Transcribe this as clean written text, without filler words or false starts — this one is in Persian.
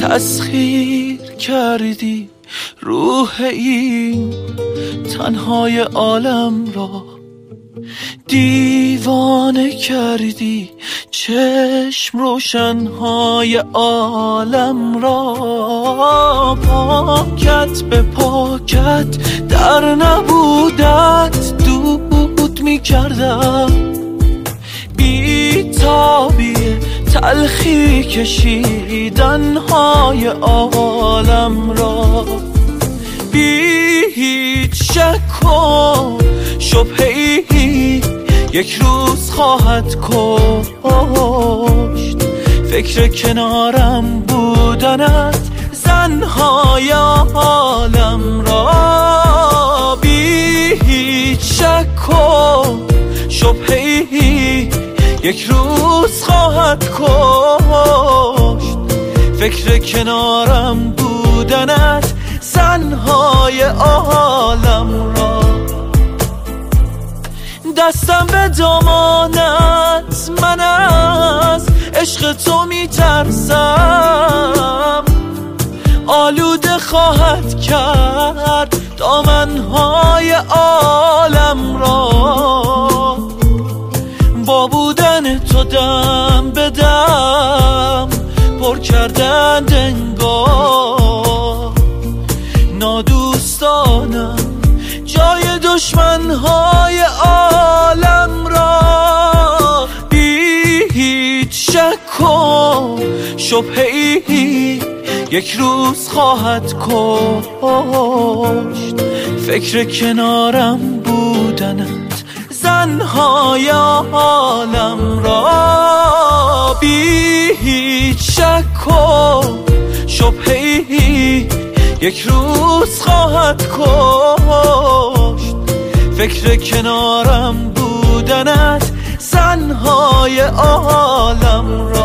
تسخیر کردی روح این تنهای عالم را، دیوانه کردی چشم روشنهای عالم را. پاکت به پاکت در نبودت دود می کردم، بی تابی تلخی کشیدنهای عالم را. بی هیچ شک و شبهه‌ای یک روز خواهد کشت فکر کنارم بودنت زنهای عالم را. بی هیچ شک و شبهه‌ای یک روز خواهد کشت فکر کنارم بودنت زنهای عالم را. دستم به دامانت، من از عشق تو میترسم، آلوده خواهد کرد دامنهای عالم را. با بودن تو دم به دم پر کردند انگار، نادوستانم جای دشمنهای عالم را. بی هیچ شک و شبهه‌ای یک روز خواهد کشت فکر کنارم بودنت زنهای عالم را. بی هیچ شک و شبهه‌ای یک روز خواهد کشت فکر کنارم بودنت زنهای عالم را.